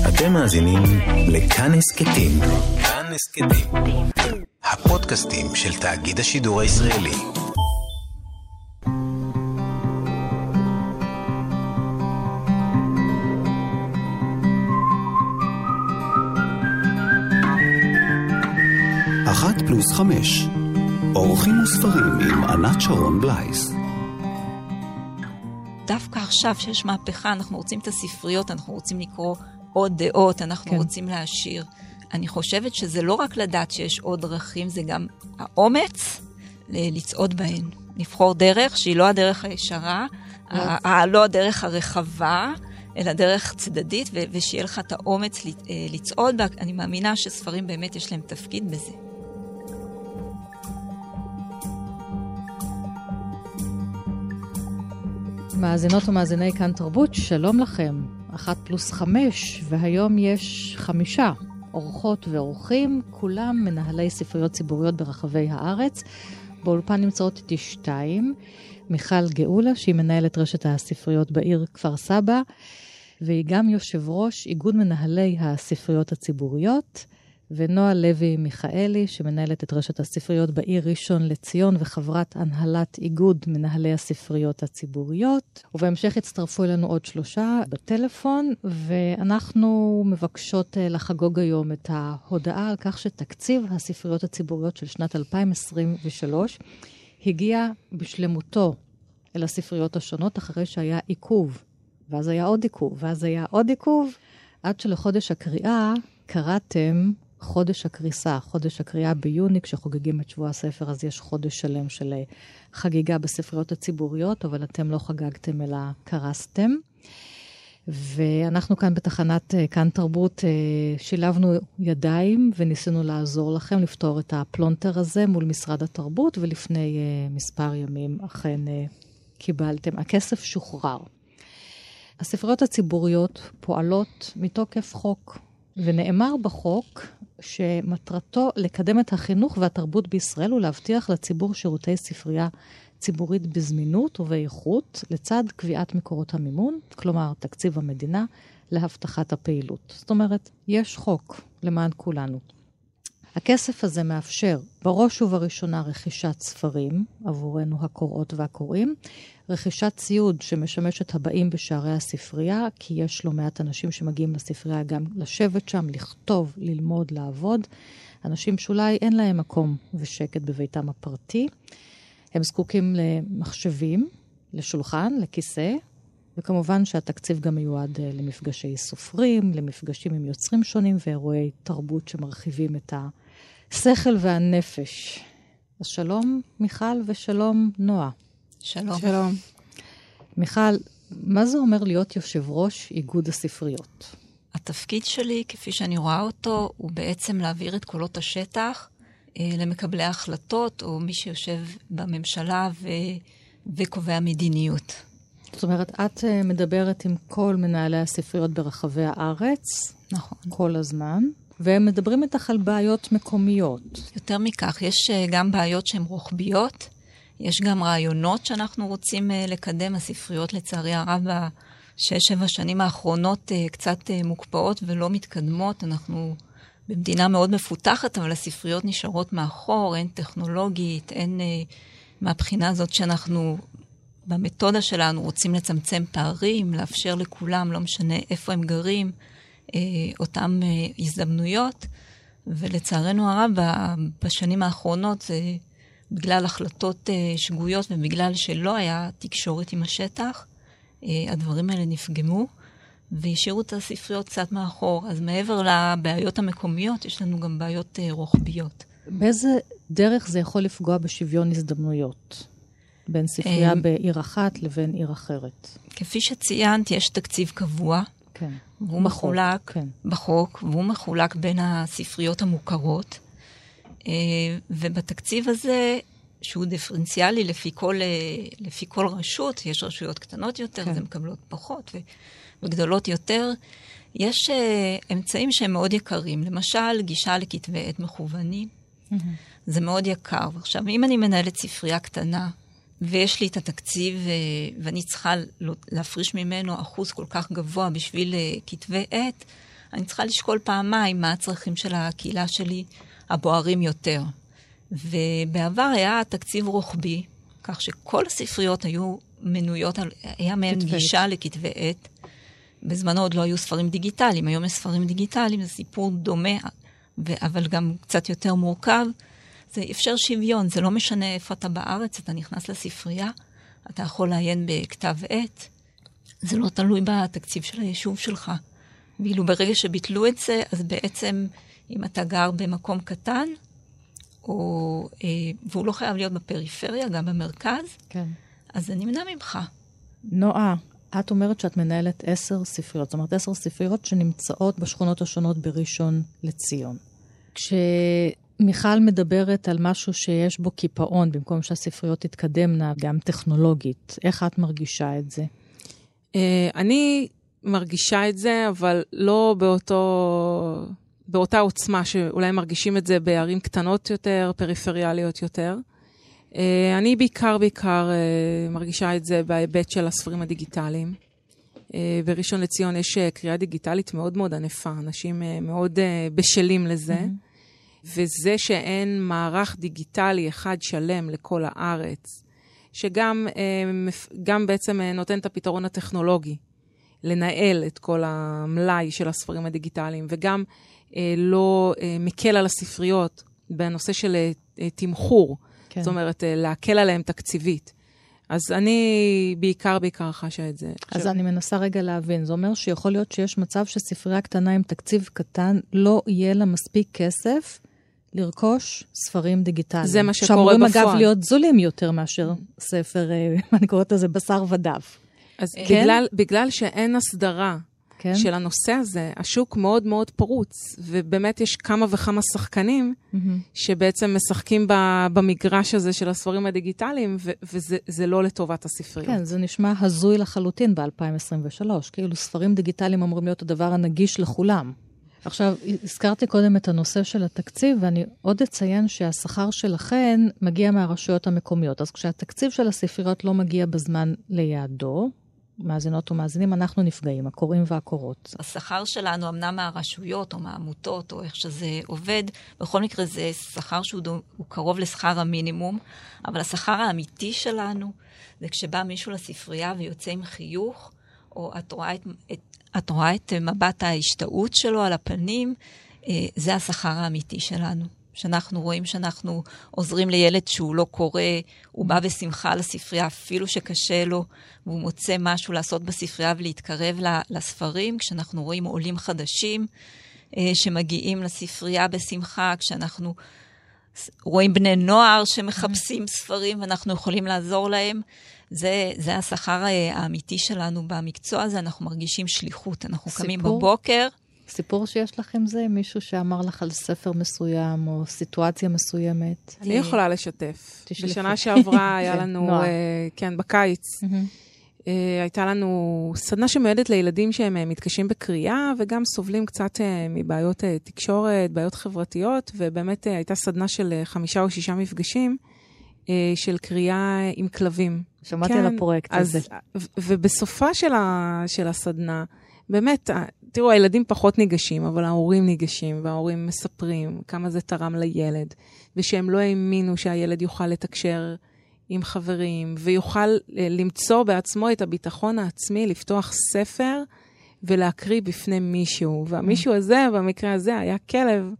אתם מאזינים לכאן הסכתים. כאן הסכתים. הפודקאסטים של תאגיד השידור הישראלי. אחת פלוס 5. אורחים וספרים עם ענת שרון בלייס. דווקא עכשיו שיש מהפכה, אנחנו רוצים את הספריות, אנחנו רוצים לקרוא עוד דעות, אנחנו רוצים להשאיר. אני חושבת שזה לא רק לדעת שיש עוד דרכים, זה גם האומץ לצעוד בהן. לבחור דרך שהיא לא הדרך הישרה, לא הדרך הרחבה, אלא דרך צדדית, ושיהיה לך את האומץ לצעוד בה. אני מאמינה שספרים באמת יש להם תפקיד בזה. מאזינות ומאזיני כאן תרבות, שלום לכם. 1 פלוס 5, והיום יש 5 אורחות ואורחים, כולם מנהלי ספריות ציבוריות ברחבי הארץ. באולפן נמצאות איתי 2, מיכל גאולה, שהיא מנהלת רשת הספריות בעיר כפר סבא, והיא גם יושב ראש איגוד מנהלי הספריות הציבוריות, ונועה לוי מיכאלי, שמנהלת את רשת הספריות בעיר ראשון לציון, וחברת הנהלת איגוד מנהלי הספריות הציבוריות. ובהמשך הצטרפו אלינו עוד 3 בטלפון, ואנחנו מבקשות לחגוג היום את ההודעה על כך שתקציב הספריות הציבוריות של שנת 2023 הגיע בשלמותו אל הספריות השונות, אחרי שהיה עיכוב, ואז היה עוד עיכוב, ואז היה עוד עיכוב, עד שלחודש הקריאה קראתם חודש הקריסה, חודש הקריאה ביוני, כשחוגגים את שבוע הספר, אז יש חודש שלם של חגיגה בספריות הציבוריות, אבל אתם לא חגגתם אלא קרסתם. ואנחנו כאן בתחנת כאן תרבות שילבנו ידיים וניסינו לעזור לכם לפתור את הפלונטר הזה מול משרד התרבות, ולפני מספר ימים אכן קיבלתם. הכסף שוחרר. הספריות הציבוריות פועלות מתוקף חוק, ונאמר בחוק שמטרתו לקדם את החינוך והתרבות בישראל ולהבטיח לציבור שירותי ספרייה ציבורית בזמינות ובאיכות, לצד קביעת מקורות המימון, כלומר תקציב המדינה, להבטחת הפעילות. זאת אומרת, יש חוק למען כולנו. הכסף הזה מאפשר בראש ובראשונה רכישת ספרים עבורנו הקוראות והקוראים, רכישת ציוד שמשמש את הבאים בשערי הספרייה, כי יש לא מעט אנשים שמגיעים לספרייה גם לשבת שם, לכתוב, ללמוד, לעבוד. אנשים שאולי אין להם מקום ושקט בביתם הפרטי. הם זקוקים למחשבים, לשולחן, לכיסא, וכמובן שהתקציב גם מיועד למפגשי סופרים, למפגשים עם יוצרים שונים ואירועי תרבות שמרחיבים את השכל והנפש. אז שלום מיכל ושלום נועה. שלום. שלום. מיכל, מה זה אומר להיות יושב ראש איגוד הספריות? התפקיד שלי, כפי שאני רואה אותו, הוא בעצם להעביר את קולות השטח למקבלי ההחלטות, או מי שיושב בממשלה וקובע מדיניות. זאת אומרת, את מדברת עם כל מנהלי הספריות ברחבי הארץ. נכון. כל הזמן. והם מדברים איתך על בעיות מקומיות. יותר מכך, יש גם בעיות שהן רוחביות. יש גם רעיונות שאנחנו רוצים לקדם. הספריות לצערי הרב ב6-7 שנים האחרונות קצת מוקפאות ולא מתקדמות. אנחנו במדינה מאוד מפותחת, אבל הספריות נשארות מאחור, אין טכנולוגית, אין מהבחינה הזאת שאנחנו במתודה שלנו רוצים לצמצם פערים, לאפשר לכולם, לא משנה איפה הם גרים, אותם הזדמנויות, ולצערנו הרב בשנים האחרונות זה בגלל החלטות שגויות ובגלל שלא היה תקשורת עם השטח, הדברים האלה נפגמו והשאירו את הספריות קצת מאחור. אז מעבר לבעיות המקומיות יש לנו גם בעיות רוחביות. באיזה דרך זה יכול לפגוע בשוויון הזדמנויות בין ספרייה בעיר אחת לבין עיר אחרת? כפי שציינת, יש תקציב קבוע. כן. והוא מחולק בחוק, והוא מחולק בין הספריות המוכרות. ובתקציב הזה, שהוא דיפרנציאלי לפי כל רשות, יש רשויות קטנות יותר, אז הן מקבלות פחות וגדולות יותר. יש אמצעים שהם מאוד יקרים. למשל, גישה לכתבי עת מכוונים. זה מאוד יקר. עכשיו, אם אני מנהלת ספרייה קטנה, ויש לי את התקציב, ואני צריכה להפריש ממנו אחוז כל כך גבוה בשביל כתבי עת, אני צריכה לשקול פעמיים מה הצרכים של הקהילה שלי הבוערים יותר. ובעבר היה תקציב רוחבי, כך שכל הספריות היו מנויות, היה מהן גישה לכתבי עת. בזמנו עוד לא היו ספרים דיגיטליים, היום יש ספרים דיגיטליים, זה סיפור דומה, אבל גם קצת יותר מורכב. זה אפשר שוויון, זה לא משנה איפה אתה בארץ, אתה נכנס לספרייה, אתה יכול לעיין בכתב עת, זה לא תלוי בתקציב של היישוב שלך. ואילו ברגע שביטלו את זה, אז בעצם אם אתה גר במקום קטן, והוא לא חייב להיות בפריפריה, גם במרכז, כן. אז זה נמנע ממך. נועה, את אומרת שאת מנהלת 10 ספריות, זאת אומרת 10 ספריות שנמצאות בשכונות השונות בראשון לציון. כשמיכל מדברת על משהו שיש בו קיפאון, במקום שהספריות תתקדמנה גם טכנולוגית, איך את מרגישה את זה? אני מרגישה את זה, אבל לא באותה עוצמה שאולי מרגישים את זה בערים קטנות יותר, פריפריאליות יותר. אני בעיקר מרגישה את זה בהיבט של הספרים הדיגיטליים. בראשון לציון יש קריאה דיגיטלית מאוד מאוד ענפה, אנשים מאוד בשלים לזה, וזה שאין מערך דיגיטלי אחד שלם לכל הארץ, שגם בעצם נותן את הפתרון הטכנולוגי, לנהל את כל המלאי של הספרים הדיגיטליים, וגם לא מקל על הספריות בנושא של תמחור, כן. זאת אומרת, להקל עליהם תקציבית. אז אני בעיקר חשה את זה. אז אני מנסה רגע להבין. זה אומר שיכול להיות שיש מצב שספרייה קטנה עם תקציב קטן, לא יהיה לה מספיק כסף לרכוש ספרים דיגיטליים. זה מה שקורה בפועל. שאמורים אגב להיות זולים יותר מאשר ספר, אני קוראת לזה בשר ודף. אז בגלל שאין הסדרה כן? של הנושא הזה, השוק מאוד מאוד פרוץ, ובאמת יש כמה וכמה שחקנים שבעצם משחקים במגרש הזה של הספרים הדיגיטליים, וזה לא לטובת הספריות. כן, זה נשמע הזוי לחלוטין ב-2023, כאילו ספרים דיגיטליים אמורים להיות הדבר הנגיש לכולם. עכשיו, הזכרתי קודם את הנושא של התקציב, ואני עוד אציין שהשכר שלכן מגיע מהרשויות המקומיות, אז כשהתקציב של הספריות לא מגיע בזמן ליעדו, מאזינות ומאזינים, אנחנו נפגעים, הקוראים והקורות. השכר שלנו, אמנם מהרשויות או מהעמותות, או איך שזה עובד, בכל מקרה זה שכר שהוא קרוב לשכר המינימום, אבל השכר האמיתי שלנו, זה כשבא מישהו לספרייה ויוצא עם חיוך, או את רואה את מבט ההשתאות שלו על הפנים, זה השכר האמיתי שלנו. שאנחנו רואים שאנחנו עוזרים לילד שהוא לא קורא, הוא בא בשמחה לספרייה, אפילו שקשה לו, והוא מוצא משהו לעשות בספרייה ולהתקרב לספרים, כשאנחנו רואים עולים חדשים שמגיעים לספרייה בשמחה, כשאנחנו רואים בני נוער שמחפשים ספרים ואנחנו יכולים לעזור להם, זה השכר האמיתי שלנו במקצוע הזה, אנחנו מרגישים שליחות, אנחנו קמים בבוקר, סיפור שיש לכם זה? מישהו שאמר לך על ספר מסוים או סיטואציה מסוימת? אני יכולה לשתף. בשנה שעברה היה לנו, כן, בקיץ, הייתה לנו סדנה שמיועדת לילדים שהם מתקשים בקריאה, וגם סובלים קצת מבעיות תקשורת, בעיות חברתיות, ובאמת הייתה סדנה של 5 או 6 מפגשים של קריאה עם כלבים. שמעתי על הפרויקט הזה. ובסופה של הסדנה, באמת, תראו, הילדים פחות ניגשים, אבל ההורים ניגשים, וההורים מספרים כמה זה תרם לילד, ושהם לא האמינו שהילד יוכל לתקשר עם חברים, ויוכל למצוא בעצמו את הביטחון העצמי, לפתוח ספר ולהקריא בפני מישהו. והמישהו הזה, במקרה הזה, היה כלב.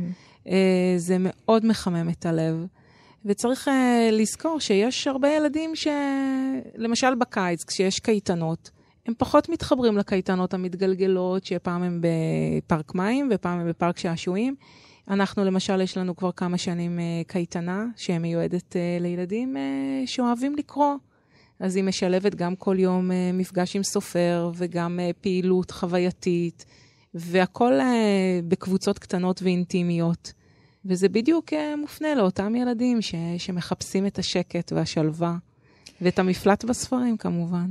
זה מאוד מחמם את הלב. וצריך לזכור שיש הרבה ילדים למשל בקיץ, כשיש קייטנות, הם פחות מתחברים לקייטנות המתגלגלות, שפעם הם בפארק מים ופעם הם בפארק שעשועים. אנחנו למשל, יש לנו כבר כמה שנים קייטנה, שמיועדת לילדים שאוהבים לקרוא. אז היא משלבת גם כל יום מפגש עם סופר, וגם פעילות חווייתית, והכל בקבוצות קטנות ואינטימיות. וזה בדיוק מופנה לאותם ילדים שמחפשים את השקט והשלווה, ואת המפלט בספרים כמובן.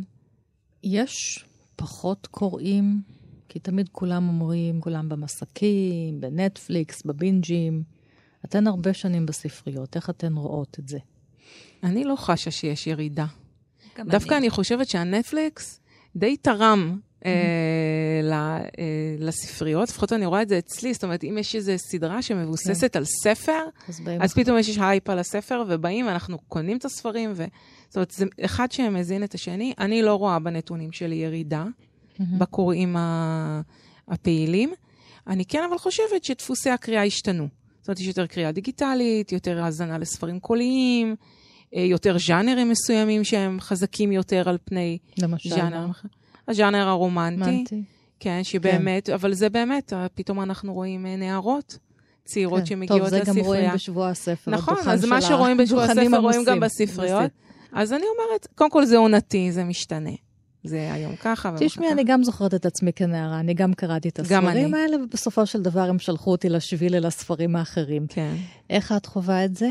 יש פחות קוראים, כי תמיד כולם אומרים, כולם במסקים, בנטפליקס, בבינג'ים. אתן הרבה שנים בספריות, איך אתן רואות את זה? אני לא חשה שיש ירידה. דווקא אני חושבת שהנטפליקס די תרם לספריות, לפחות אני רואה את זה אצלי, זאת אומרת, אם יש איזו סדרה שמבוססת על ספר, אז פתאום יש הייפ על הספר, ובאים, ואנחנו קונים את הספרים, זאת אומרת, זה אחד שמזין את השני. אני לא רואה בנתונים שלי ירידה, בקוראים הפעילים. אני כן אבל חושבת שדפוסי הקריאה השתנו. זאת אומרת, יש יותר קריאה דיגיטלית, יותר האזנה לספרים קוליים, יותר ז'אנרים מסוימים שהם חזקים יותר על פני ז'אנר. הז'אנר הרומנטי. כן, שבאמת, אבל זה באמת, פתאום אנחנו רואים נערות צעירות שמגיעות לספרייה. טוב, זה גם רואים בשבוע הספר. נכון, אז מה שרואים בשבוע הספר רואים גם בספריות. אז אני אומרת, קודם כל זה עונתי, זה משתנה. זה היום ככה ומחכה. תשמעי, אני גם זוכרת את עצמי כנערה, אני גם קראתי את הספרים האלה, ובסופו של דבר הם שלחו אותי לשביל אל הספרים האחרים. כן. איך את חווה את זה?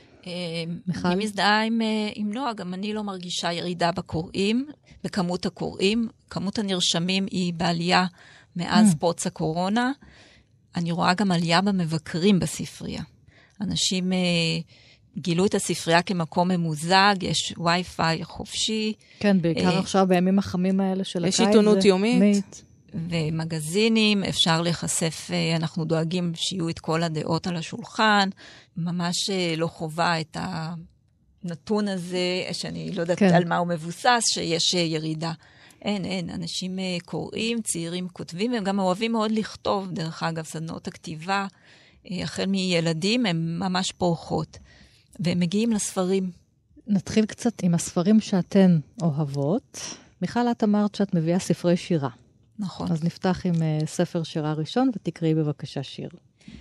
אני מזדהה עם נועה, גם אני לא מרגישה ירידה בקוראים, בכמות הקוראים. כמות הנרשמים היא בעלייה מאז פרוץ הקורונה. אני רואה גם עלייה במבקרים בספרייה. אנשים גילו את הספרייה כמקום ממוזג, יש וי-פיי חופשי. כן, בעיקר עכשיו בימים החמים האלה של הקיץ. יש עיתונות יומית. ומגזינים, אפשר להיחשף, אנחנו דואגים שיהיו את כל הדעות על השולחן, ממש לא חובה את הנתון הזה, שאני לא יודעת על מה הוא מבוסס, שיש ירידה. אין, אנשים קוראים, צעירים כותבים, והם גם אוהבים מאוד לכתוב, דרך אגב, סדנות הכתיבה, החל מילדים, הם ממש פורחות, והם מגיעים לספרים. נתחיל קצת עם הספרים שאתן אוהבות. מיכל, את אמרת שאת מביאה ספרי שירה. נכון. אז נפתח עם ספר שירה ראשון, ותקראי בבקשה שיר.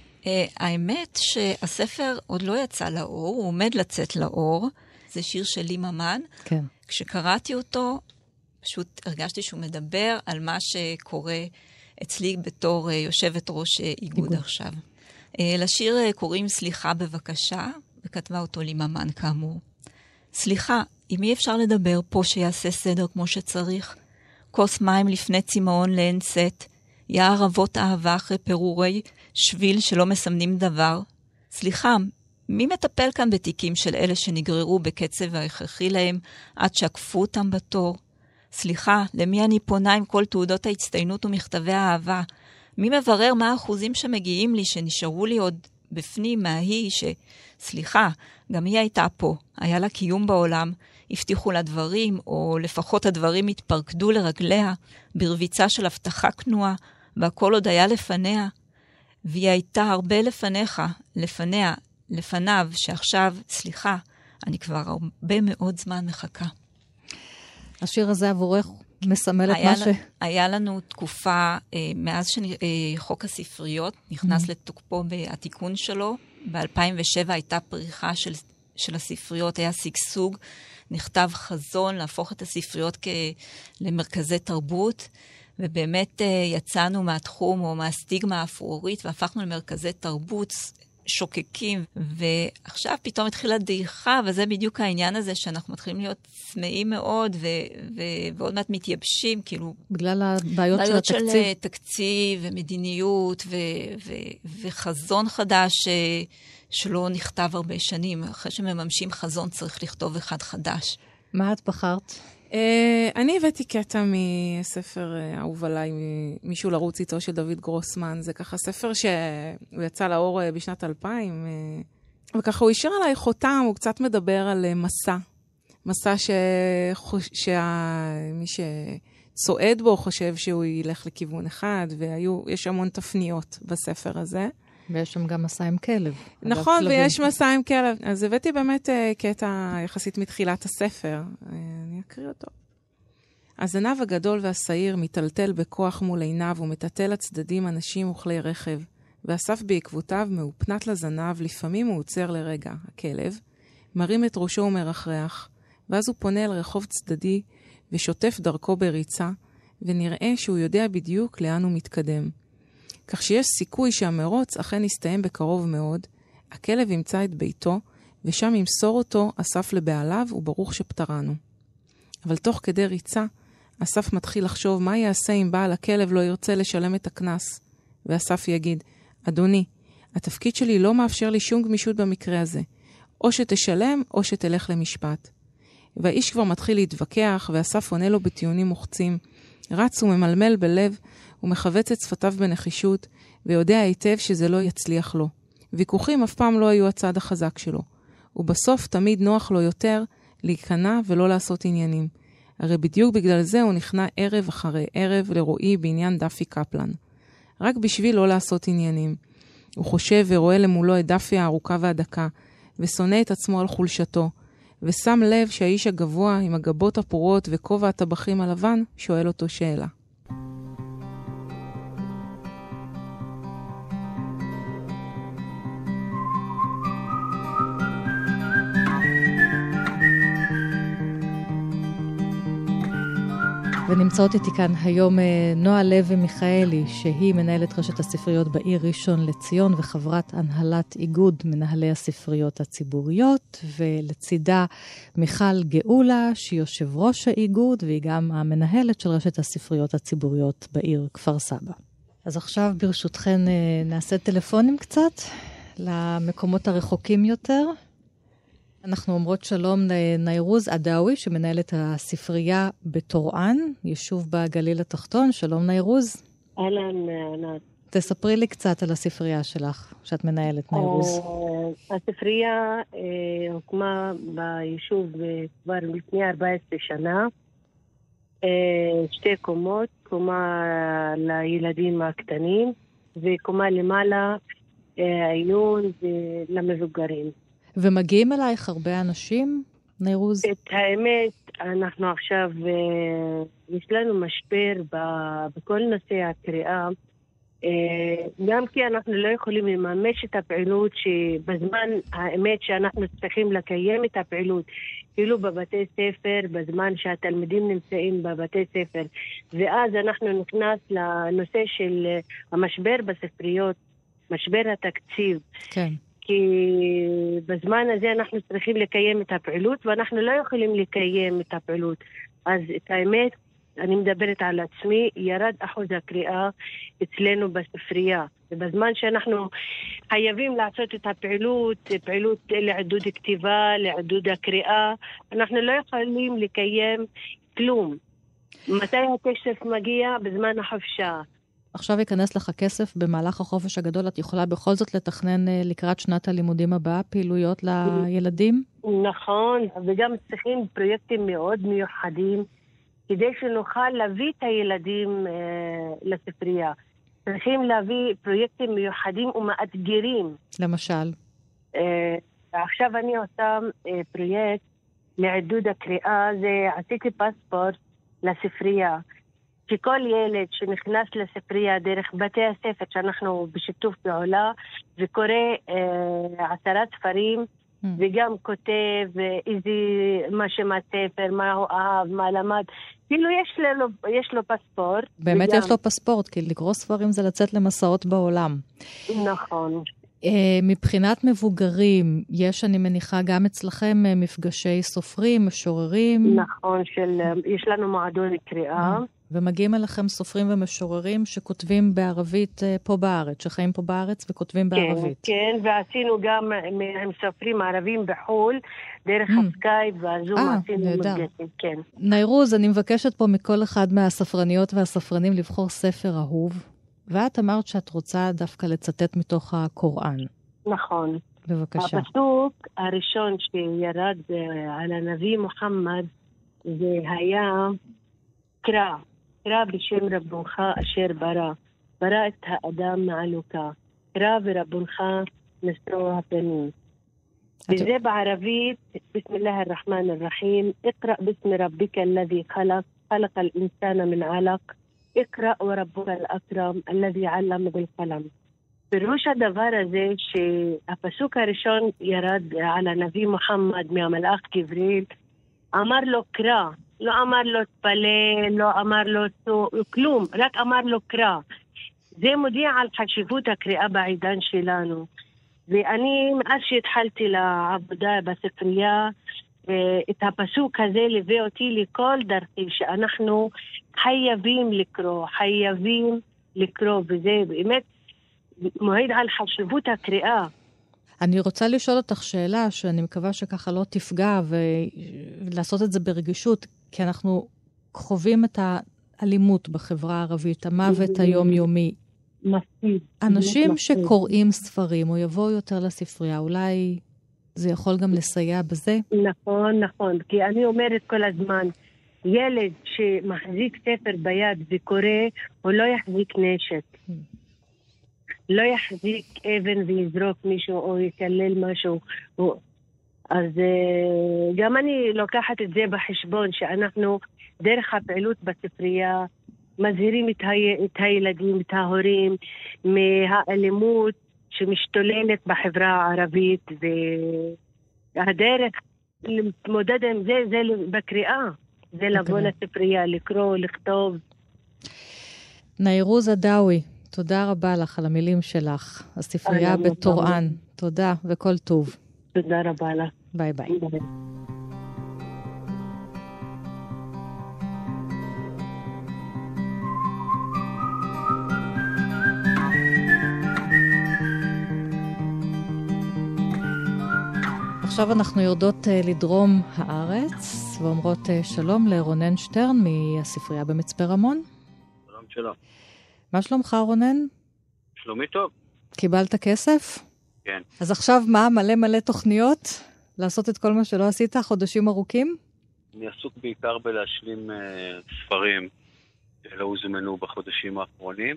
האמת שהספר עוד לא יצא לאור, הוא עומד לצאת לאור. זה שיר של לי ממן. כן. כשקראתי אותו, פשוט הרגשתי שהוא מדבר על מה שקורה אצלי בתור יושבת ראש איגוד עכשיו. לשיר קוראים סליחה בבקשה, וכתבה אותו לי ממן כאמור. סליחה, אם אי אפשר לדבר פה שיעשה סדר כמו שצריך, כוס מים לפני צמאון לאין צאת, יער אבות אהבה אחרי פירורי שביל שלא מסמנים דבר. סליחה, מי מטפל כאן בתיקים של אלה שנגררו בקצב ההכרחי להם עד שעקפו אותם בתור? סליחה, למי אני פונה עם כל תעודות ההצטיינות ומכתבי האהבה? מי מברר מה האחוזים שמגיעים לי, שנשארו לי עוד בפנים מההיא סליחה, גם היא הייתה פה, היה לה קיום בעולם, הבטיחו לה דברים, או לפחות הדברים התפרקדו לרגליה, ברביצה של הבטחה כנועה, והכל עוד היה לפניה. והיא הייתה הרבה לפניו, שעכשיו, סליחה, אני כבר הרבה מאוד זמן מחכה. השיר הזה עבורך מסמל את מה היה לנו תקופה, מאז שחוק הספריות נכנס לתוקפו בתיקון שלו, ב-2007 הייתה פריחה של הספריות, היה סגסוג, נכתב חזון להפוך את הספריות למרכזי תרבות, ובאמת יצאנו מהתחום או מהסטיגמה האפרורית, והפכנו למרכזי תרבות שוקקים, ועכשיו פתאום התחילה דעיכה, וזה בדיוק העניין הזה שאנחנו מתחילים להיות צמאים מאוד, ועוד מעט מתייבשים, כאילו... בגלל הבעיות של התקציב. בעיות של תקציב ומדיניות, וחזון חדש שלא נכתב הרבה שנים. אחרי שמממשים חזון צריך לכתוב אחד חדש. מה את בחרת? אני הבאתי קטע מספר אהוב עליי, מישהו לרוץ איתו של דוד גרוסמן. זה ככה ספר שהוא יצא לאור בשנת 2000, וככה הוא השאיר עליי חותם, הוא קצת מדבר על מסע שמי שצועד בו חושב שהוא ילך לכיוון אחד, ויש המון תפניות בספר הזה. ויש שם גם מסע עם כלב. נכון, ויש מסע עם כלב. אז הבאתי באמת קטע יחסית מתחילת הספר. אני אקריא אותו. הזנב הגדול והשעיר מטלטל בכוח מול עיניו ומטטל הצדדים אנשים וכלי רכב, ואסף בעקבותיו מאופנת לזנב, לפעמים הוא עוצר לרגע, הכלב, מרים את ראשו ומרחרח, ואז הוא פונה אל רחוב צדדי ושוטף דרכו בריצה, ונראה שהוא יודע בדיוק לאן הוא מתקדם. כך שיש סיכוי שהמרוץ אכן יסתיים בקרוב מאוד, הכלב ימצא את ביתו, ושם ימסור אותו אסף לבעליו, וברוך שפטרנו. אבל תוך כדי ריצה, אסף מתחיל לחשוב מה יעשה אם בעל הכלב לא ירצה לשלם את הכנס, ואסף יגיד, אדוני, התפקיד שלי לא מאפשר לי שום גמישות במקרה הזה, או שתשלם או שתלך למשפט. והאיש כבר מתחיל להתווכח, ואסף עונה לו בטיעונים מוחצים, רץ וממלמל בלב, הוא מחווץ את שפתיו בנחישות, ויודע היטב שזה לא יצליח לו. ויכוחים אף פעם לא היו הצד החזק שלו. ובסוף תמיד נוח לו יותר להיכנע ולא לעשות עניינים. הרי בדיוק בגלל זה הוא נכנע ערב אחרי ערב לרועי בעניין דפי קפלן. רק בשביל לא לעשות עניינים. הוא חושב ורואה למולו את דפי הארוכה והדקה, ושונא את עצמו על חולשתו, ושם לב שהאיש הגבוה עם הגבות הפורות וכובע הטבחים הלבן שואל אותו שאלה. ונמצאות איתי כאן היום נועה לוי מיכאלי, שהיא מנהלת רשת הספריות בעיר ראשון לציון, וחברת הנהלת איגוד מנהלי הספריות הציבוריות, ולצידה מיכל גאולה, שהיא יושב ראש האיגוד, והיא גם המנהלת של רשת הספריות הציבוריות בעיר כפר סבא. אז עכשיו ברשותכן נעשה טלפונים קצת למקומות הרחוקים יותר. אנחנו אומרות שלום לניירוז עדאווי, שמנהלת הספרייה בטורען, יישוב בגליל התחתון. שלום ניירוז. אהלן, ענת. תספרי לי קצת על הספרייה שלך, שאת מנהלת, ניירוז. הספרייה הוקמה ביישוב כבר לפני 14 שנה. 2 קומות, קומה לילדים הקטנים, וקומה למעלה עיון למבוגרים. ומגיעים אלייך הרבה אנשים, ניירוז? את האמת, אנחנו עכשיו, יש לנו משבר בכל נושא הקריאה, גם כי אנחנו לא יכולים לממש את הפעילות שבזמן האמת שאנחנו צריכים לקיים את הפעילות, כאילו בבתי ספר, בזמן שהתלמידים נמצאים בבתי ספר, ואז אנחנו נכנס לנושא של המשבר בספריות, משבר התקציב. כן. כי בזמן הזה אנחנו צריכים לקיים את הפעילות, ואנחנו לא יכולים לקיים את הפעילות. אז את האמת, אני מדברת על עצמי, ירד אחוז הקריאה אצלנו בספרייה. ובזמן שאנחנו חייבים לעשות את הפעילות, פעילות לעידוד כתיבה, לעידוד הקריאה, אנחנו לא יכולים לקיים כלום. מתי הכסף מגיע? בזמן החופשה. עכשיו ייכנס לך כסף במהלך החופש הגדול, את יכולה בכל זאת לתכנן לקראת שנת הלימודים הבאה פעילויות לילדים? נכון, וגם צריכים פרויקטים מאוד מיוחדים, כדי שנוכל להביא את הילדים לספרייה. צריכים להביא פרויקטים מיוחדים ומאתגרים. למשל? עכשיו אני עושה פרויקט לעידוד הקריאה, עשיתי פספורט לספרייה. שכל ילד שנכנס לספרייה דרך בתי הספר, שאנחנו בשיתוף פעולה, וקורא 10 ספרים, וגם כותב מה שם הספר, מה הוא אהב, מה למד. כאילו יש לו פספורט. באמת וגם... יש לו פספורט, כי לקרוא ספרים זה לצאת למסעות בעולם. נכון. מבחינת מבוגרים, יש, אני מניחה, גם אצלכם מפגשי סופרים, משוררים? נכון, יש לנו מועדון קריאה. ומגיעים אליכם סופרים ומשוררים שכותבים בערבית פה בארץ, שחיים פה בארץ וכותבים בערבית. כן, ועשינו גם עם סופרים ערבים בחול, דרך הסקייפ והזום עשינו מפגשים, כן. ניירוז, אני מבקשת פה מכל אחד מהספרניות והספרנים לבחור ספר אהוב, ואת אמרת שאת רוצה דווקא לצטט מתוך הקוראן. נכון. בבקשה. הפסוק הראשון שירד על הנביא מוחמד, זה היה קרא בשם רבונך אשר ברא את האדם מעלוקה. קרא ורבונך נשאו הפנים. וזה בערבית, بسم الله الرحمن الرحيم, اقرأ باسم ربك الذي خلق الإنسان من علق, اقرأ وربك الأكرم الذي علم بالقلم. פירוש הדבר הזה שהפסוק הראשון ירד על הנביא מוחמד מהמלאך גבריל, אמר לו קרא, לא אמר לו תפלל, לא אמר לו כלום, רק אמר לו קרא. זה מודיע על חשיבות הקריאה בעידן שלנו. ואני, מאז שהתחלתי לעבודה בספרייה, את הפסוק הזה ליווה אותי לכל דרכי, שאנחנו חייבים לקרוא, וזה באמת מועיד על חשיבות הקריאה. אני רוצה לשאול אותך שאלה שאני מקווה שככה לא תפגע ולעשות את זה ברגישות, כי אנחנו חווים אלימות בחברה הערבית, המוות היומיומי. מפסיד. אנשים שקוראים ספרים או יבואו יותר לספרייה, אולי זה יכול גם לסייע בזה? נכון, נכון. כי אני אומרת כל הזמן, ילד שמחזיק ספר ביד וקורא, הוא לא יחזיק נשק. לא יחזיק אבן ויזרוק מישהו או יקלל משהו. אז גם אני לוקחת את זה בחשבון, שאנחנו דרך הפעילות בספרייה מזהירים את הילדים, את ההורים, מהאלימות שמשתוללת בחברה הערבית, והדרך להתמודד עם זה, זה בקריאה. זה לבוא לספרייה, לקרוא, לכתוב. ניירוז עדאווי, תודה רבה לך על המילים שלך. הספרייה בטורעאן. תודה וכל טוב. תודה רבה לך. ביי ביי. עכשיו אנחנו יורדות לדרום הארץ ואומרות שלום לרונן שטרן מהספרייה במצפה רמון. שלום שלום. מה שלומך רונן? שלומי טוב. קיבלת כסף? כן. אז עכשיו מה? מלא תוכניות? לעשות את כל מה שלא עשית חודשים ארוכים? אני עסוק בעיקר בלהשלים ספרים שלא הוזמנו בחודשים האחרונים.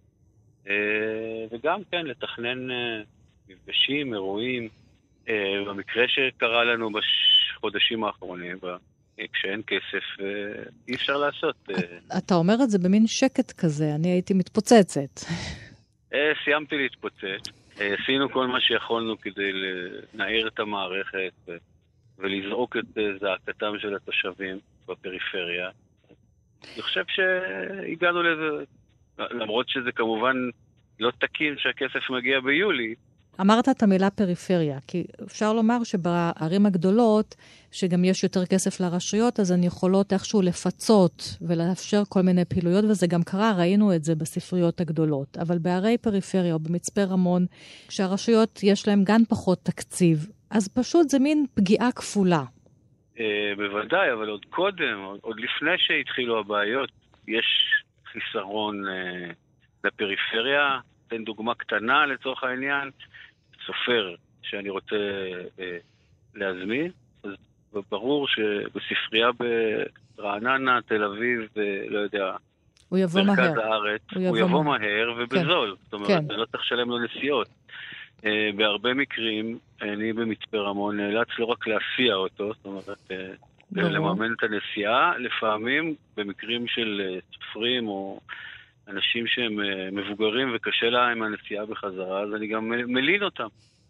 וגם כן לתכנן מפגשים, אירועים. במקרה שקרה לנו בחודשים האחרונים, כשאין כסף, אי אפשר לעשות. אתה אומר את זה במין שקט כזה, אני הייתי מתפוצצת. סיימתי להתפוצץ. עשינו כל מה שיכולנו כדי לנער את המערכת ולזעוק את זעקתם של התושבים בפריפריה. אני חושב שהגענו לזה, למרות שזה כמובן לא תקין שהכסף מגיע ביולי. אמרת את המילה פריפריה, כי אפשר לומר שבערים הגדולות, שגם יש יותר כסף לרשויות, אז הן יכולות איכשהו לפצות ולאפשר כל מיני פעילויות, וזה גם קרה, ראינו את זה בספריות הגדולות. אבל בערי פריפריה או במצפה רמון, כשהרשויות יש להם גם פחות תקציב, אז פשוט זה מין פגיעה כפולה. בוודאי, אבל עוד קודם, עוד לפני שהתחילו הבעיות, יש חיסרון לפריפריה. תן דוגמה קטנה לצורך העניין, סופר שאני רוצה להזמין, אז ברור שבספרייה ברעננה, תל אביב, לא יודע, הוא יבוא מרכז מהר. הארץ, הוא יבוא מהר ובזול. זאת אומרת, כן. לא צריך לשלם לו נסיעות. בהרבה מקרים, אני במצפה רמון נאלץ לא רק להסיע אותו, זאת אומרת, לממן את הנסיעה, לפעמים במקרים של סופרים או אנשים שהם מבוגרים וקשה להם הנסיעה בחזרה, אז אני גם מלין אותם.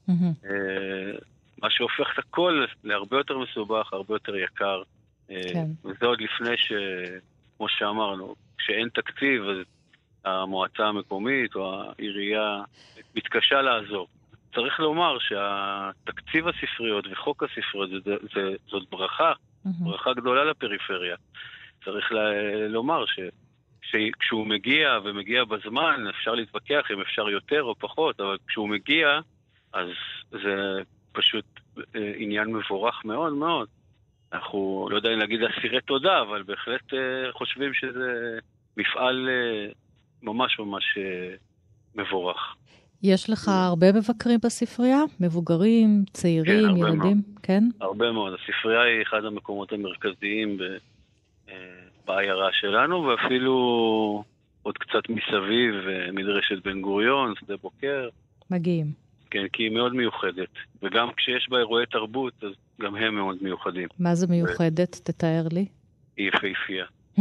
מה שהופך את הכל להרבה יותר מסובך, הרבה יותר יקר. וזה עוד לפני כמו שאמרנו, כשאין תקציב, אז המועצה המקומית או העירייה מתקשה לעזור. צריך לומר שהתקציב הספריות וחוק הספריות זאת ברכה גדולה לפריפריה. צריך לומר כשהוא מגיע ומגיע בזמן, אפשר להתווכח אם אפשר יותר או פחות, אבל כשהוא מגיע, אז זה פשוט עניין מבורך מאוד מאוד. אנחנו לא יודע אם להגיד אסירי תודה, אבל בהחלט חושבים שזה מפעל ממש מבורך. יש לך הרבה מבקרים בספרייה? מבוגרים, צעירים, כן, ילדים? מאוד. כן? הרבה מאוד. הספרייה היא אחד המקומות המרכזיים בעיירה שלנו, ואפילו עוד קצת מסביב, מדרשת בן גוריון, שדה בוקר. מגיעים. כן, כי היא מאוד מיוחדת. וגם כשיש בה אירועי תרבות, אז גם הם מאוד מיוחדים. מה זה מיוחדת? תתאר לי. היא יפהפייה.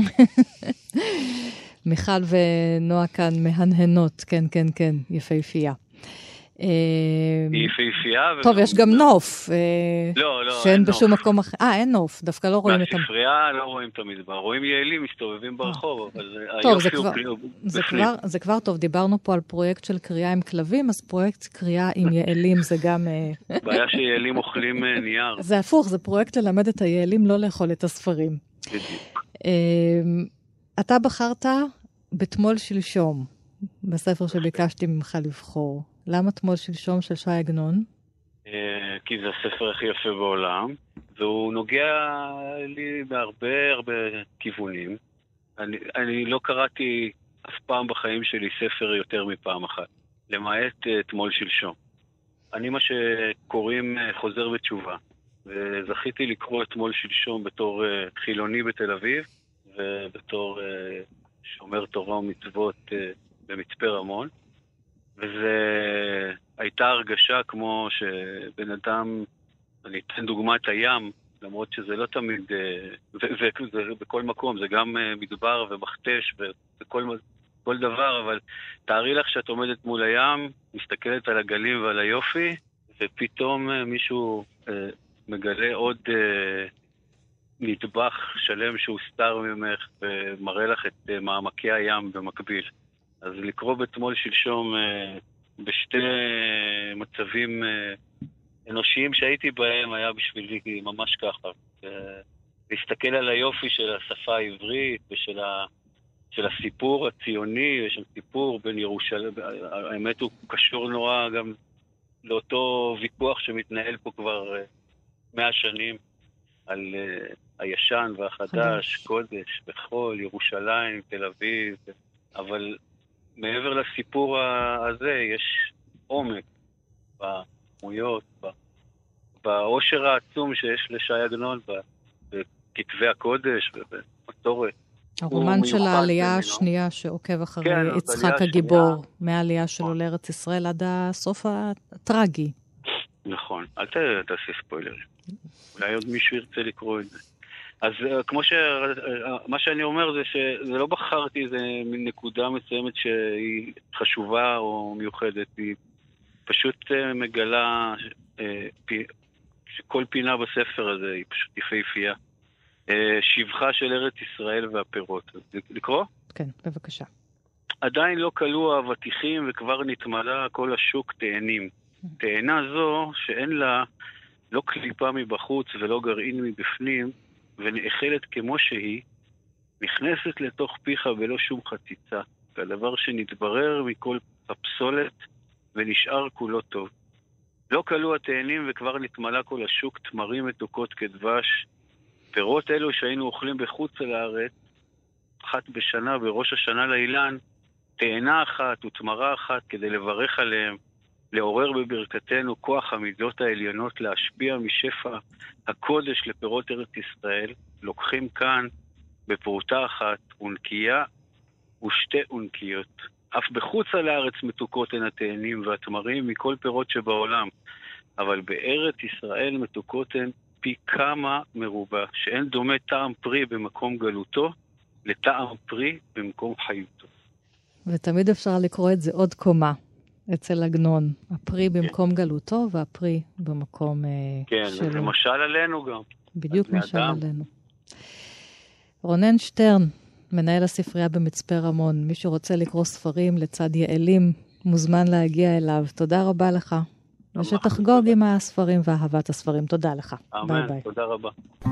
מיכל ונועה כאן מהנהנות, כן, יפהפייה. היא יפהפייה. טוב, יש גם נוף. לא, שאין בשום מקום אחר. אין נוף, דווקא לא רואים את המדבר. בספרייה לא רואים את המדבר. רואים יעלים מסתובבים ברחוב, אבל טוב, זה כבר טוב. דיברנו פה על פרויקט של קריאה עם כלבים, אז פרויקט קריאה עם יעלים זה גם... בעיה שיעלים אוכלים נייר. זה הפוך, זה פרויקט ללמד את היעלים לא לאכול את הספרים. בדיוק. אתה בחרת בתמול שלשום, בספר שביקשתי ממך לבחור. למה תמול שלשום של שי עגנון? כי זה הספר הכי יפה בעולם, והוא נוגע לי בהרבה כיוונים. אני לא קראתי אף פעם בחיים שלי ספר יותר מפעם אחת, למעט אתמול שלשום. אני מה שקוראים חוזר בתשובה, וזכיתי לקרוא אתמול שלשום בתור חילוני בתל אביב, ובתור שומר תורה ומצוות במצפה רמון, וזה הייתה הרגשה כמו שבן אדם, אני אתן דוגמת הים, למרות שזה לא תמיד, זה בכל מקום, זה גם מדבר ומכתש וכל דבר, אבל תארי לך שאת עומדת מול הים, מסתכלת על הגלים ועל היופי, ופתאום מישהו מגלה עוד נדבך שלם שהוא סתר ממך, ומראה לך את מעמקי הים במקביל. אז לקרוא בתמול שלשום בשתי מצבים אנושיים שהייתי בהם היה בשבילי ממש ככה. להסתכל על היופי של השפה העברית ושל הסיפור הציוני, יש שם סיפור בין ירושלים, האמת הוא קשור נורא גם לאותו ויכוח שמתנהל פה כבר 100 שנים על הישן והחדש, קודש וחול, ירושלים, תל אביב, אבל מעבר לסיפור הזה יש עומק בדמויות, באושר העצום שיש לשי עגנון בכתבי הקודש ובמסורת. הרומן של העלייה השנייה שעוקב אחרי יצחק הגיבור, מהעלייה שלו לארץ ישראל עד הסוף הטרגי. נכון, אל תעשי ספוילרים. אולי עוד מישהו ירצה לקרוא את זה. אז מה שאני אומר זה שזה לא בחרתי איזה מין נקודה מסוימת שהיא חשובה או מיוחדת, היא פשוט מגלה שכל פינה בספר הזה היא פשוט יפהפייה. שבחה של ארץ ישראל והפירות. לקרוא? כן, בבקשה. עדיין לא קלו האבטיחים וכבר נתמלא כל השוק תאנים. תאנה זו שאין לה לא קליפה מבחוץ ולא גרעין מבפנים, ונאכלת כמו שהיא, נכנסת לתוך פיך בלא שום חציצה. והדבר שנתברר מכל הפסולת ונשאר כולו טוב. לא קלו התאנים וכבר נתמלא כל השוק תמרים מתוקות כדבש. פירות אלו שהיינו אוכלים בחוץ לארץ, אחת בשנה בראש השנה לאילן, תאנה אחת ותמרה אחת כדי לברך עליהם, לעורר בברכתנו כוח המידות העליונות להשפיע משפע הקודש לפירות ארץ ישראל, לוקחים כאן בפרוטה אחת ונקייה ושתי ונקיות. אף בחוץ על הארץ מתוקות הן התאנים והתמרים מכל פירות שבעולם, אבל בארץ ישראל מתוקות הן פי כמה מרובה, שאין דומה טעם פרי במקום גלותו לטעם פרי במקום חיותו. ותמיד אפשר לקרוא את זה עוד קומה. אצל עגנון, הפרי במקום גלותו והפרי במקום שלו. כן, זה משל עלינו גם. בדיוק משל עלינו. רונן שטרן, מנהל הספרייה במצפה רמון, מי שרוצה לקרוא ספרים לצד יעלים, מוזמן להגיע אליו. תודה רבה לך. ושתחגוג עם הספרים ואהבת הספרים. תודה לך. אמן, תודה רבה.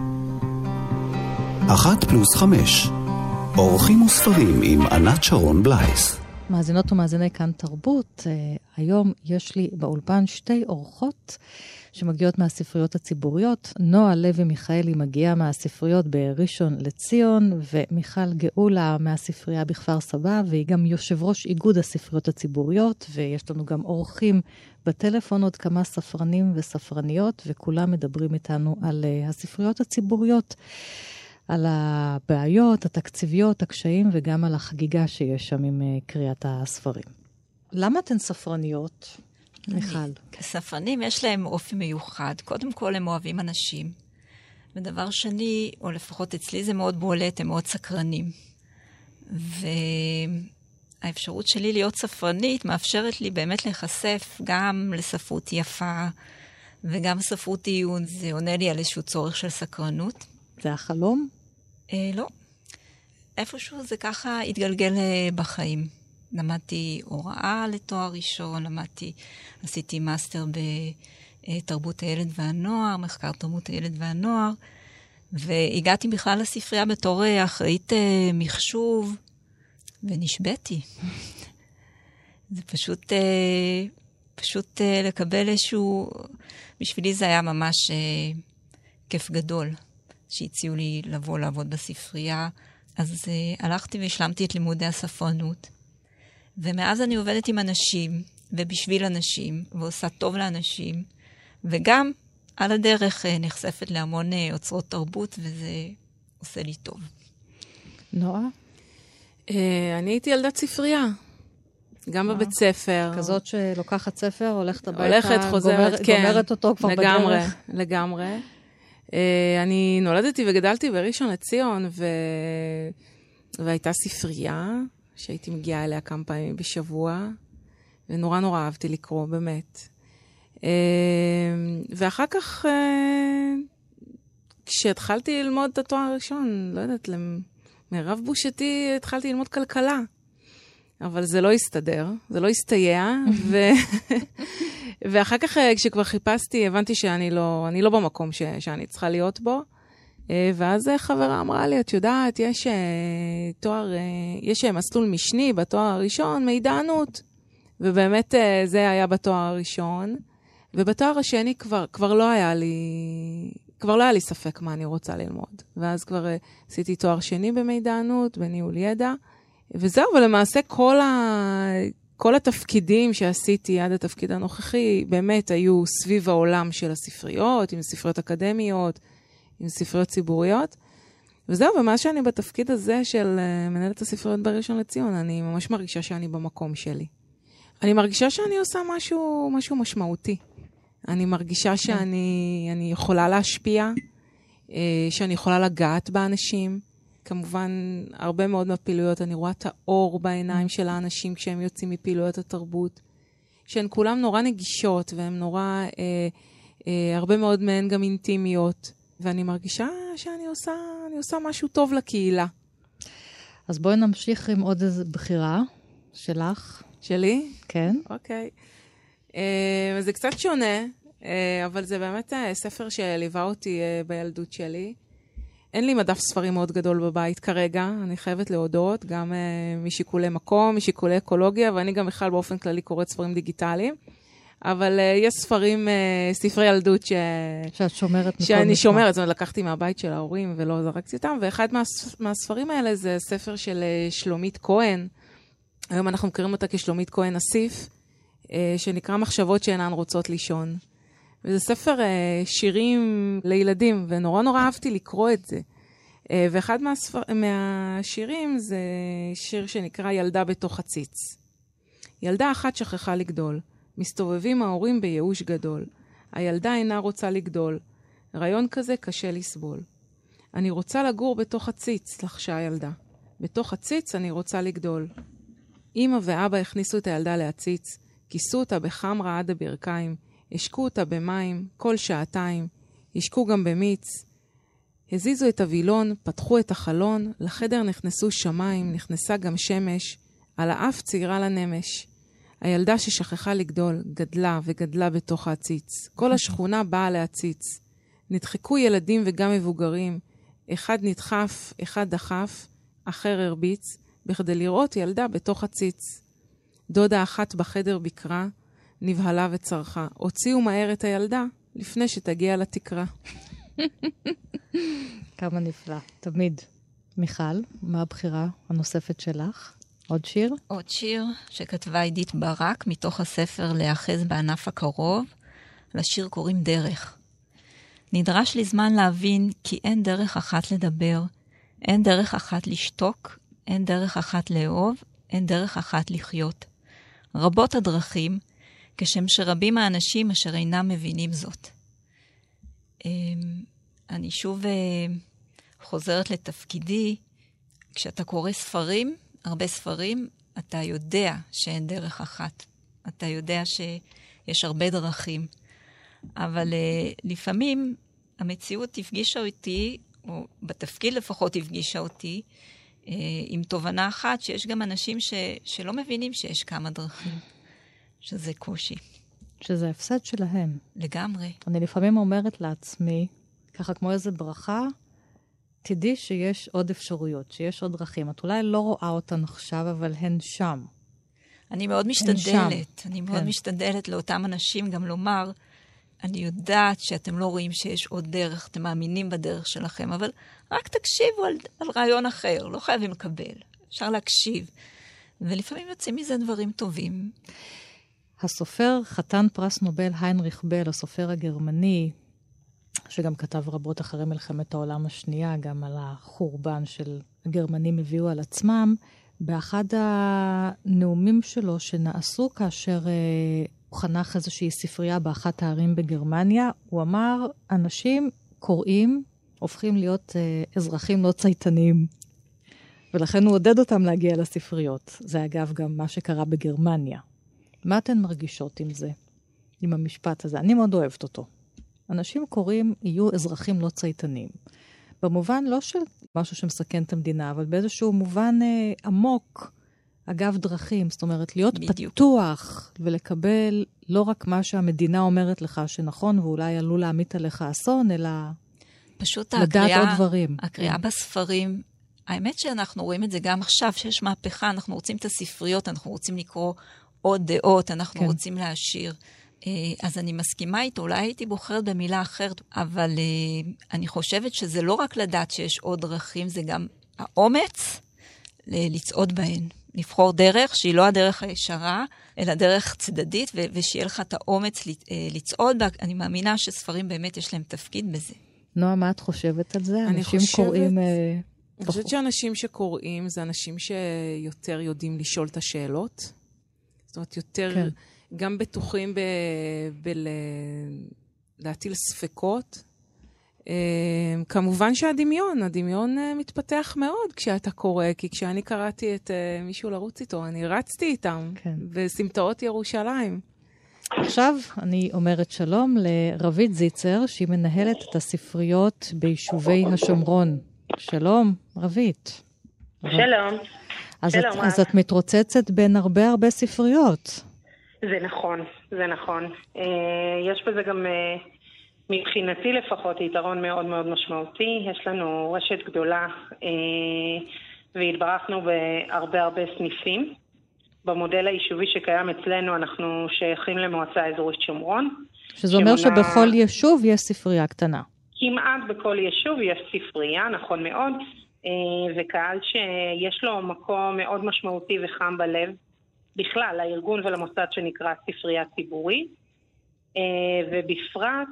1+5 אורחים וספרים עם ענת שרון בלייס. מאזינות ומאזיני כאן תרבות, היום יש לי באולפן שתי אורחות שמגיעות מהספריות הציבוריות. נועה לוי מיכאלי מגיעה מהספריות בראשון לציון, ומיכל גאולה מהספרייה בכפר סבא, והיא גם יושב ראש איגוד הספריות הציבוריות, ויש לנו גם אורחים בטלפון עוד כמה ספרנים וספרניות, וכולם מדברים איתנו על הספריות הציבוריות. על הבעיות, התקציביות, הקשיים, וגם על החגיגה שיש שם עם קריאת הספרים. למה אתן ספרניות, מיכל? כספרנים יש להם אופי מיוחד. קודם כל הם אוהבים אנשים. ודבר שני, או לפחות אצלי זה מאוד בולט, הם מאוד סקרנים. והאפשרות שלי להיות ספרנית מאפשרת לי באמת להיחשף גם לספרות יפה, וגם ספרות עיון. זה עונה לי על איזשהו צורך של סקרנות. זה החלום? לא. איפשהו זה ככה התגלגל בחיים. למדתי הוראה לתואר ראשון, עשיתי מאסטר בתרבות הילד והנוער, מחקר תרבות הילד והנוער, והגעתי בכלל לספרייה בתור אחראית מחשוב, ונשבתי. זה פשוט לקבל איזשהו, בשבילי זה היה ממש כיף גדול. שהציעו לי לבוא לעבוד בספרייה, אז הלכתי והשלמתי את לימודי הספרנות, ומאז אני עובדת עם אנשים, ובשביל אנשים, ועושה טוב לאנשים, וגם על הדרך נחשפת להמון אוצרות תרבות, וזה עושה לי טוב. נועה? אני הייתי ילדת ספרייה. גם בבית ספר. כזאת שלוקחת ספר, הולכת הביתה, הולכת, חוזרת, כן. גומרת אותו כבר לגמרי, בדרך. לגמרי. אני נולדתי וגדלתי בראשון לציון, והייתה ספרייה, שהייתי מגיעה אליה כמה פעמים בשבוע, ונורא נורא אהבתי לקרוא, באמת. ואחר כך, כשהתחלתי ללמוד את התואר הראשון, לא יודעת, מרב בושתי התחלתי ללמוד כלכלה. אבל זה לא הסתדר, זה לא הסתייע, ואחר כך כשכבר חיפשתי, הבנתי שאני לא במקום שאני צריכה להיות בו, ואז חברה אמרה לי, את יודעת, יש מסלול משני בתואר הראשון, מידענות, ובאמת זה היה בתואר הראשון, ובתואר השני כבר לא היה לי ספק מה אני רוצה ללמוד, ואז כבר עשיתי תואר שני במידענות, בניהול ידע, וזהו, ולמעשה כל התפקידים שעשיתי עד התפקיד הנוכחי, באמת היו סביב העולם של הספריות, עם ספריות אקדמיות, עם ספריות ציבוריות. וזהו, ומה שאני בתפקיד הזה של מנהלת הספריות בראשון לציון, אני ממש מרגישה שאני במקום שלי. אני מרגישה שאני עושה משהו משמעותי. אני מרגישה שאני יכולה להשפיע, שאני יכולה לגעת באנשים, כמובן, הרבה מאוד מהפעילויות, אני רואה את האור בעיניים של האנשים כשהם יוצאים מפעילויות התרבות, שהן כולן נורא נגישות, והן נורא, הרבה מאוד מהן גם אינטימיות, ואני מרגישה שאני עושה משהו טוב לקהילה. אז בואי נמשיך עם עוד איזו בחירה שלך. שלי? כן. אוקיי. זה קצת שונה, אבל זה באמת ספר שליווה אותי בילדות שלי. אין לי מדף ספרים מאוד גדול בבית כרגע, אני חייבת להודות, גם משיקולי מקום, משיקולי אקולוגיה, ואני גם בכלל באופן כללי קוראת ספרים דיגיטליים, אבל יש ספרים, ספרי ילדות שאת שומרת מכל שאני שומרת, זאת אומרת, לקחתי מהבית של ההורים ולא זרקתי אותם, ואחד מהספרים האלה זה ספר של שלומית כהן, היום אנחנו מכירים אותה כשלומית כהן אסיף, שנקרא מחשבות שאינן רוצות לישון. וזה ספר שירים לילדים, ונורא נורא אהבתי לקרוא את זה. ואחד מהשירים זה שיר שנקרא ילדה בתוך הציץ. ילדה אחת שכחה לגדול, מסתובבים ההורים בייאוש גדול. הילדה אינה רוצה לגדול, רעיון כזה קשה לסבול. אני רוצה לגור בתוך הציץ, לחשה הילדה. בתוך הציץ אני רוצה לגדול. אמא ואבא הכניסו את הילדה להציץ, כיסו אותה בחמרה עד הברכיים, השקו אותה במים כל שעתיים, השקו גם במיץ. הזיזו את הווילון, פתחו את החלון, לחדר נכנסו שמיים, נכנסה גם שמש, על האף צעירה לנמש. הילדה ששכחה לגדול, גדלה וגדלה בתוך העציץ. כל השכונה באה להציץ. נדחקו ילדים וגם מבוגרים. אחד נדחף, אחד דחף, אחר הרביץ, בכדי לראות ילדה בתוך הציץ. דודה אחת בחדר בקרה, נבהלה וצרחה. הוציאו מהר את הילדה לפני שתגיע לתקרה. כמה נפלא, תמיד. מיכל, מה הבחירה הנוספת שלך? עוד שיר? עוד שיר שכתבה עידית ברק מתוך הספר להאחז בענף הקרוב. לשיר קוראים דרך. נדרש לי זמן להבין כי אין דרך אחת לדבר, אין דרך אחת לשתוק, אין דרך אחת לאהוב, אין דרך אחת לחיות. רבות הדרכים, כשם שרבים האנשים אשר אינם מבינים זאת. אני שוב חוזרת לתפקידי. כשאתה קורא ספרים, הרבה ספרים, אתה יודע שאין דרך אחת. אתה יודע שיש הרבה דרכים. אבל לפעמים המציאות הפגישה אותי, או בתפקיד לפחות הפגישה אותי, עם תובנה אחת שיש גם אנשים שלא מבינים שיש כמה דרכים. שזה קושי. שזה הפסד שלהם. לגמרי. אני לפעמים אומרת לעצמי, ככה כמו איזו ברכה, תדעי שיש עוד אפשרויות, שיש עוד דרכים. את אולי לא רואה אותן עכשיו, אבל הן שם. אני מאוד משתדלת. אני מאוד משתדלת לאותם אנשים גם לומר, אני יודעת שאתם לא רואים שיש עוד דרך, אתם מאמינים בדרך שלכם, אבל רק תקשיבו על רעיון אחר, לא חייבים לקבל, אפשר להקשיב. ולפעמים יוצאים מזה דברים טובים. הסופר, חתן פרס נובל היינריך בל, הסופר הגרמני, שגם כתב רבות אחרי מלחמת העולם השנייה, גם על החורבן של הגרמנים הביאו על עצמם, באחד הנאומים שלו שנעשו כאשר הוא חנך איזושהי ספרייה באחת הערים בגרמניה, הוא אמר, אנשים קוראים, הופכים להיות אזרחים לא צייתניים. ולכן הוא עודד אותם להגיע לספריות. זה אגב גם מה שקרה בגרמניה. מה אתן מרגישות עם זה? עם המשפט הזה? אני מאוד אוהבת אותו. אנשים קוראים יהיו אזרחים לא צייתניים. במובן לא של משהו שמסכן את המדינה, אבל באיזשהו מובן עמוק, אגב דרכים. זאת אומרת, להיות בדיוק. פתוח ולקבל לא רק מה שהמדינה אומרת לך שנכון, ואולי עלול להמיט עליך אסון, אלא פשוט לדעת עוד דברים. הקריאה בספרים, האמת שאנחנו רואים את זה גם עכשיו, שיש מהפכה, אנחנו רוצים את הספריות, אנחנו רוצים לקרוא עוד דעות, אנחנו כן. רוצים להשאיר. אז אני מסכימה איתו, אולי הייתי בוחרת במילה אחרת, אבל אני חושבת שזה לא רק לדעת שיש עוד דרכים, זה גם האומץ לצעוד בהן. לבחור דרך שהיא לא הדרך הישרה, אלא דרך צדדית, ושיהיה לך את האומץ לצעוד בה. אני מאמינה שספרים באמת יש להם תפקיד בזה. נועה, מה את חושבת על זה? אנשים קוראים... אני חושבת שאנשים שקוראים זה אנשים שיותר יודעים לשאול את השאלות. זאת אומרת, יותר כן. גם בטוחים להטיל ספקות. כמובן שהדמיון מתפתח מאוד כשאתה קורא, כי כשאני קראתי את מישהו לרוץ איתו, אני רצתי איתם כן. בסמטאות ירושלים. עכשיו אני אומרת שלום לרבית זיצר, שהיא מנהלת את הספריות ביישובי השומרון. שלום, רבית. שלום. אז את מתרוצצת בין הרבה ספריות. זה נכון. יש בזה גם, מבחינתי לפחות, יתרון מאוד מאוד משמעותי. יש לנו רשת גדולה, והתברכנו בהרבה סניפים. במודל היישובי שקיים אצלנו, אנחנו שייכים למועצה אזורית שומרון. שזה אומר שבכל יישוב יש ספרייה קטנה. כמעט בכל יישוב יש ספרייה, נכון מאוד, וקהל שיש לו מקום מאוד משמעותי וחם בלב, בכלל, לארגון ולמוסד שנקרא ספרייה ציבורית, ובפרט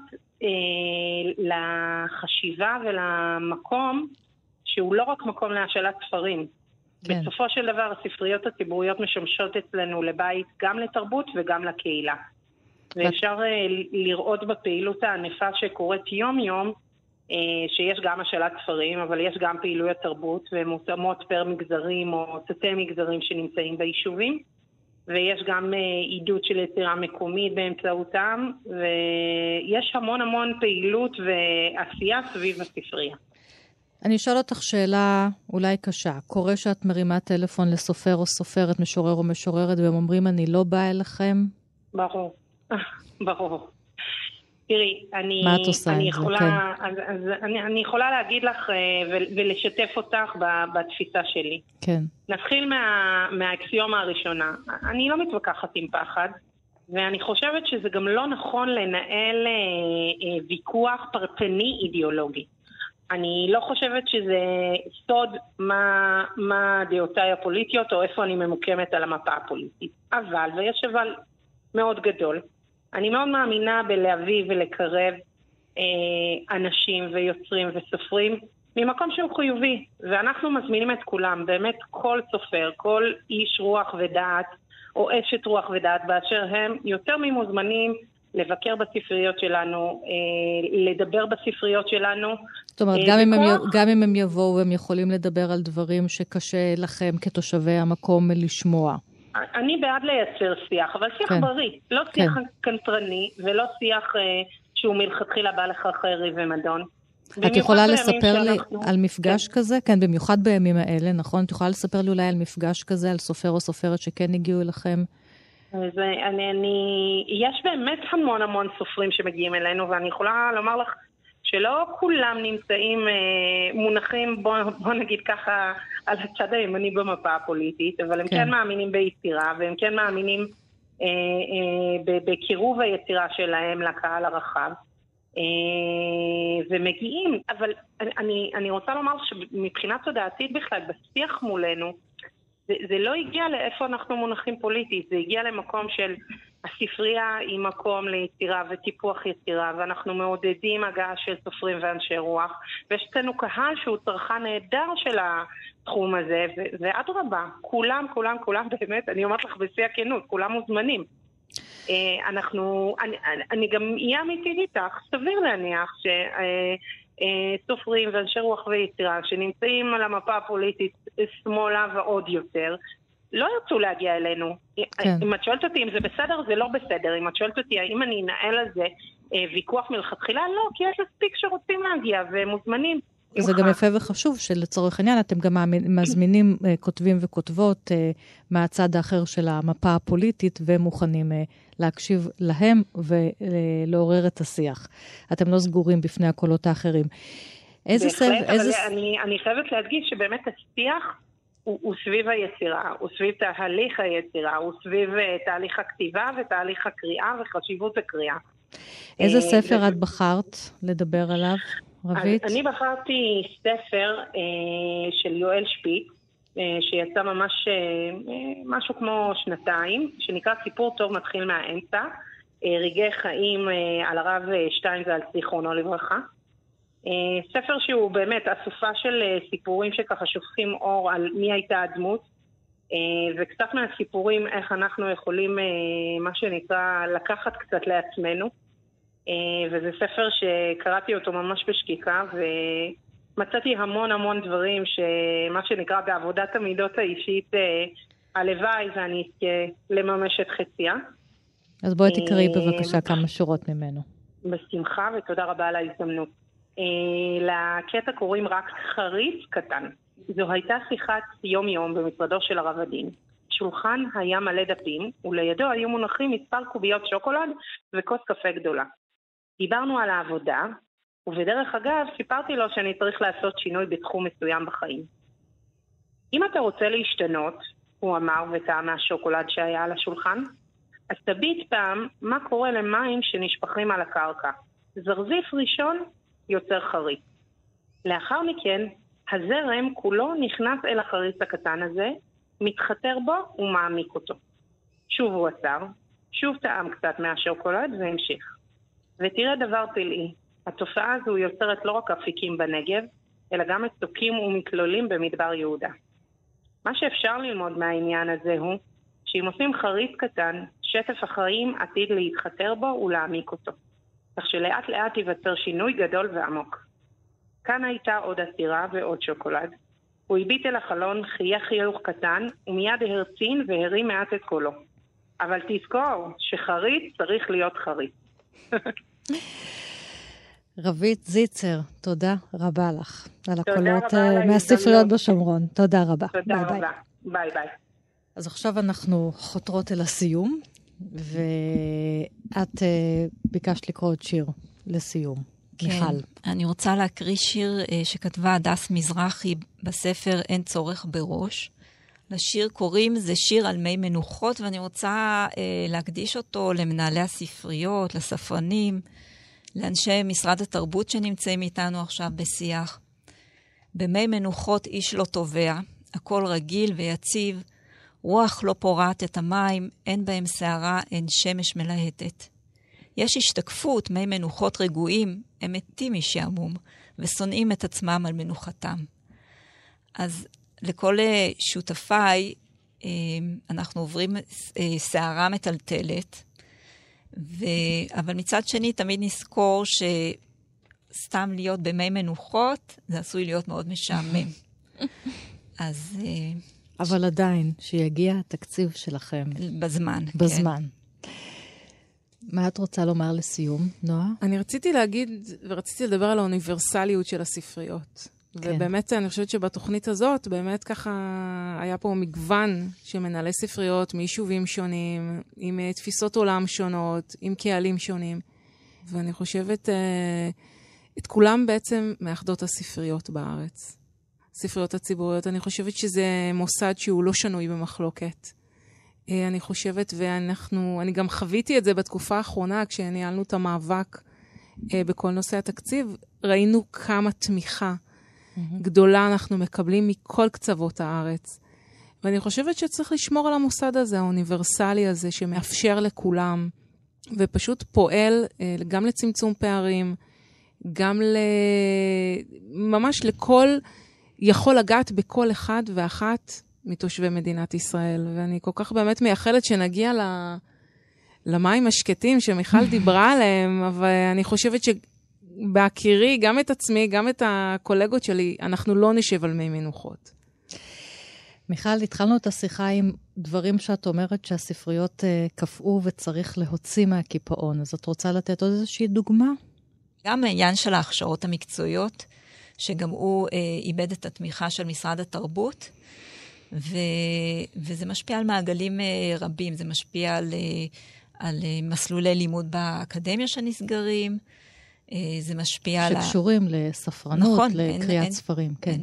לחשיבה ולמקום שהוא לא רק מקום להשאלת ספרים. כן. בסופו של דבר, הספריות הציבוריות משמשות אצלנו לבית גם לתרבות וגם לקהילה. ואפשר לראות בפעילות הענפה שקורית יום-יום, שיש גם השאלת ספרים, אבל יש גם פעילויות תרבות, והן מותאמות פר מגזרים או תתי מגזרים שנמצאים ביישובים, ויש גם עידוד של יצירה מקומית באמצעותם, ויש המון פעילות ועשייה סביב הספרייה. אני אשאל אותך שאלה אולי קשה. קורה שאת מרימה טלפון לסופר או סופרת, משורר או משוררת, והם אומרים, אני לא באה אליכם? ברור. תראי, אני יכולה להגיד לך ולשתף אותך בתפיסה שלי. כן. נתחיל מהאקסיומה הראשונה. אני לא מתווכחת עם פחד, ואני חושבת שזה גם לא נכון לנהל ויכוח פרטני אידיאולוגי. אני לא חושבת שזה סוד מה דעותיי הפוליטיות, או איפה אני ממוקמת על המפה הפוליטית. ויש אבל מאוד גדול. אני מאוד מאמינה בלהביא ולקרב אנשים ויוצרים וסופרים ממקום שהוא חיובי, ואנחנו מזמינים את כולם, באמת כל סופר, כל איש רוח ודעת, או אשת רוח ודעת באשר הם, יותר ממוזמנים לבקר בספריות שלנו, לדבר בספריות שלנו. זאת אומרת, גם אם הם יבואו, הם יכולים לדבר על דברים שקשה לכם כתושבי המקום לשמוע. אני בעד לייצר שיח, אבל שיח בריא, לא שיח קנטרני, ולא שיח שהוא מלכתחילה בא לך ריב ומדון. את יכולה לספר לי על מפגש כזה? כן, במיוחד בימים האלה, נכון? את יכולה לספר לי אולי על מפגש כזה, על סופר או סופרת שכן הגיעו אליכם? יש באמת המון סופרים שמגיעים אלינו, ואני יכולה לומר לך שלא כולם נמצאים מונחים, בוא נגיד ככה, על הצד הימני במפה הפוליטית, אבל הם כן מאמינים ביצירה, והם כן מאמינים בקירוב היצירה שלהם לקהל הרחב. ומגיעים, אבל אני רוצה לומר שמבחינה תודעתית בכלל, בשיח מולנו, זה לא הגיע לאיפה אנחנו מונחים פוליטית, זה הגיע למקום של הספרייה היא מקום ליצירה וטיפוח יצירה, ואנחנו מעודדים הגעה של סופרים ואנשי רוח, ויש לנו קהל שהוא צרכן נהדר של התחום הזה, ואדרבה, כולם באמת, אני אומרת לך בשיא הכנות, כולם מוזמנים. אני גם אהיה אמיתית איתך, סביר להניח שסופרים ואנשי רוח ויצירה שנמצאים על המפה הפוליטית שמאלה ועוד יותר, לא ירצו להגיע אלינו. כן. אם את שואלת אותי אם זה בסדר, זה לא בסדר. אם את שואלת אותי האם אני אנהל על זה ויכוח מלכתחילה, לא, כי יש מספיק שרוצים להגיע ומוזמנים. זה גם יפה וחשוב שלצורך העניין אתם גם מזמינים כותבים וכותבות מהצד האחר של המפה הפוליטית ומוכנים להקשיב להם ולעורר את השיח. אתם לא סגורים בפני הקולות האחרים. אני חייבת להדגיש שבאמת השיח הוא סביב היצירה, הוא סביב תהליך היצירה, הוא סביב תהליך הכתיבה ותהליך הקריאה וחשיבות הקריאה. איזה ספר את בחרת לדבר עליו? רבית? אני בחרתי ספר של יואל שפיץ, שיצא ממש משהו כמו שנתיים, שנקרא סיפור טוב מתחיל מהאמצע, רגעי חיים על הרב שטיינזלץ זיכרונו לברכה. ספר שהוא באמת אסופה של סיפורים שככה שופכים אור על מי הייתה הדמות, וקצת מהסיפורים איך אנחנו יכולים, מה שנקרא, לקחת קצת לעצמנו. וזה ספר שקראתי אותו ממש בשקיקה, ומצאתי המון דברים שמה שנקרא בעבודת המידות האישית הלוואי, ואני אזכה לממש את חציה. אז בואי תקראי בבקשה כמה שורות ממנו. בשמחה, ותודה רבה על ההזדמנות. לקטע קוראים רק חריץ קטן. זו הייתה שיחת יום במשרדו של הרב הדין. שולחן היה מלא דפים, ולידו היו מונחים מספר קוביות שוקולד וכוס קפה גדולה. דיברנו על העבודה, ובדרך אגב סיפרתי לו שאני צריך לעשות שינוי בתחום מסוים בחיים. אם אתה רוצה להשתנות, הוא אמר וטעם מהשוקולד שהיה על השולחן, אז תביט פעם מה קורה למים שנשפכים על הקרקע. זרזיף ראשון יוצר חריץ. לאחר מכן, הזרם כולו נכנס אל החריץ הקטן הזה, מתחתר בו ומעמיק אותו. שוב הוא עצר, שוב טעם קצת מהשוקולד והמשיך. ותראה דבר פלאי, התופעה הזו יוצרת לא רק אפיקים בנגב, אלא גם מצוקים ומתלולים במדבר יהודה. מה שאפשר ללמוד מהעניין הזה הוא, שאם עושים חריץ קטן, שטף החיים עתיד להתחתר בו ולהעמיק אותו. כך שלאט לאט ייווצר שינוי גדול ועמוק. כאן הייתה עוד עצירה ועוד שוקולד. הוא הביט אל החלון, חייך חיוך קטן, ומיד הרצין והרים מעט את קולו. אבל תזכור שחריץ צריך להיות חריץ. רבית זיצר, תודה רבה לך על הקולות מהספריות בשומרון. תודה רבה. תודה רבה. ביי ביי. אז עכשיו אנחנו חותרות אל הסיום, ואת ביקשת לקרוא עוד שיר לסיום. כן, מיכל. אני רוצה להקריא שיר שכתבה הדס מזרחי בספר אין צורך בראש. לשיר קוראים זה שיר על מי מנוחות, ואני רוצה להקדיש אותו למנהלי הספריות, לספרנים, לאנשי משרד התרבות שנמצאים איתנו עכשיו בשיח. במי מנוחות איש לא טובע, הכל רגיל ויציב, רוח לא פורעת את המים, אין בהם שערה, אין שמש מלהטת. יש השתקפות, מי מנוחות רגועים, הם מתים משעמום, ושונאים את עצמם על מנוחתם. אז לכל שותפיי, אנחנו עוברים שערה מטלטלת, אבל מצד שני תמיד נזכור שסתם להיות במי מנוחות, זה עשוי להיות מאוד משעמם. אז אבל עדיין, שיגיע התקציב שלכם. בזמן. בזמן. כן. מה את רוצה לומר לסיום, נועה? אני רציתי להגיד, ורציתי לדבר על האוניברסליות של הספריות. כן. ובאמת, אני חושבת שבתוכנית הזאת, באמת ככה, היה פה מגוון של מנהלי ספריות, מיישובים שונים, עם תפיסות עולם שונות, עם קהלים שונים. ואני חושבת, את כולם בעצם מאחדות הספריות בארץ. ספריות הציבוריות, אני חושבת שזה מוסד שהוא לא שנוי במחלוקת. אני חושבת, אני גם חוויתי את זה בתקופה האחרונה, כשניהלנו את המאבק בכל נושא התקציב, ראינו כמה תמיכה גדולה אנחנו מקבלים מכל קצוות הארץ. ואני חושבת שצריך לשמור על המוסד הזה, האוניברסלי הזה, שמאפשר לכולם, ופשוט פועל גם לצמצום פערים, גם ממש לכל, יכול לגעת בכל אחד ואחת מתושבי מדינת ישראל. ואני כל כך באמת מייחלת שנגיע למים השקטים שמיכל דיברה עליהם, אבל אני חושבת שבהכירי, גם את עצמי, גם את הקולגות שלי, אנחנו לא נשב על מי מנוחות. מיכל, התחלנו את השיחה עם דברים שאת אומרת שהספריות קפאו וצריך להוציא מהקיפאון. אז את רוצה לתת עוד איזושהי דוגמה? גם העניין של ההכשרות המקצועיות, שגם הוא איבד את התמיכה של משרד התרבות, וזה משפיע על מעגלים רבים, זה משפיע על מסלולי לימוד באקדמיה שנסגרים, זה משפיע על... שקשורים לספרנות, נכון, לקריאת ספרים, כן.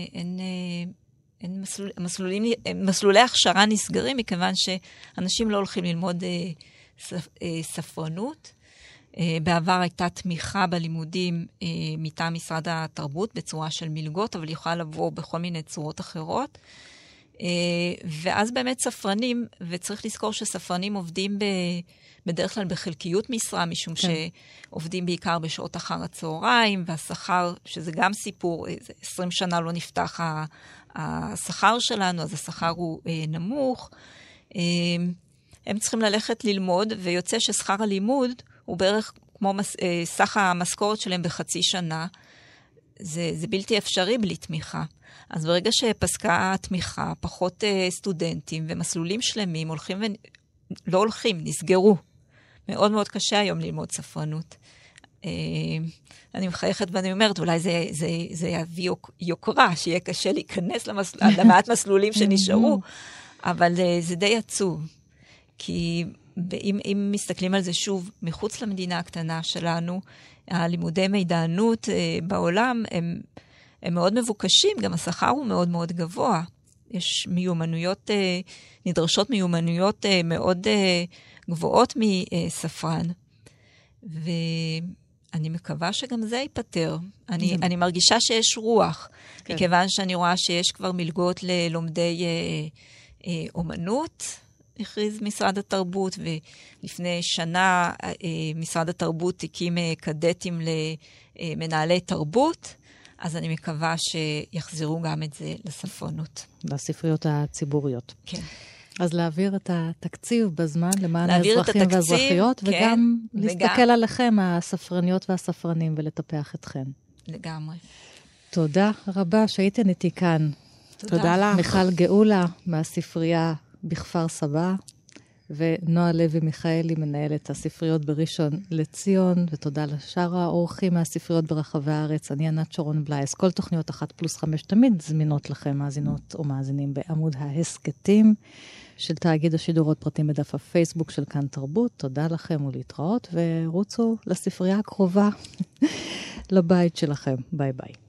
מסלולי הכשרה נסגרים, מכיוון שאנשים לא הולכים ללמוד ספרנות. בעבר הייתה תמיכה בלימודים מטעם משרד התרבות בצורה של מלגות, אבל יכולה לבוא בכל מיני צורות אחרות. ואז באמת ספרנים, וצריך לזכור שספרנים עובדים בדרך כלל בחלקיות משרה, משום שעובדים בעיקר בשעות אחר הצהריים, והשכר, שזה גם סיפור, 20 שנה לא נפתח השכר שלנו, אז השכר הוא נמוך. הם צריכים ללכת ללמוד, ויוצא ששכר הלימוד הוא בערך כמו סך המשכורת שלהם בחצי שנה. זה בלתי אפשרי בלי תמיכה. אז ברגע שפסקה התמיכה, פחות סטודנטים ומסלולים שלמים לא הולכים, נסגרו. מאוד מאוד קשה היום ללמוד ספרנות. אני מחייכת ואני אומרת, אולי זה יביא יוקרה, שיהיה קשה להיכנס למעט מסלולים שנשארו, אבל זה די עצוב. כי אם מסתכלים על זה שוב, מחוץ למדינה הקטנה שלנו, הלימודי מידענות בעולם הם מאוד מבוקשים, גם השכר הוא מאוד מאוד גבוה. יש מיומנויות, נדרשות מיומנויות מאוד גבוהות מספרן. ואני מקווה שגם זה ייפטר. אני מרגישה שיש רוח, מכיוון שאני רואה שיש כבר מלגות ללומדי אומנות, הכריז משרד התרבות, ולפני שנה משרד התרבות הקים קדטים למנהלי תרבות, אז אני מקווה שיחזרו גם את זה לספרנות. לספריות הציבוריות. כן. אז להעביר את התקציב בזמן למען האזרחים והאזרחיות, וגם להסתכל עליכם, הספרניות והספרנים, ולטפח אתכם. לגמרי. תודה רבה שהייתן איתי כאן. תודה לך. מיכל גאולה מהספרייה בכפר סבא, ונועה לוי מיכאלי מנהלת הספריות בראשון לציון, ותודה לשאר האורחים מהספריות ברחבי הארץ. אני ענת שרון בלייס. כל תוכניות 1+5 תמיד זמינות לכם, מאזינות או מאזינים בעמוד ההסקטים של תאגיד השידור. עוד פרטים בדף הפייסבוק של כאן תרבות. תודה לכם ולהתראות, ורוצו לספרייה הקרובה לבית שלכם. ביי ביי.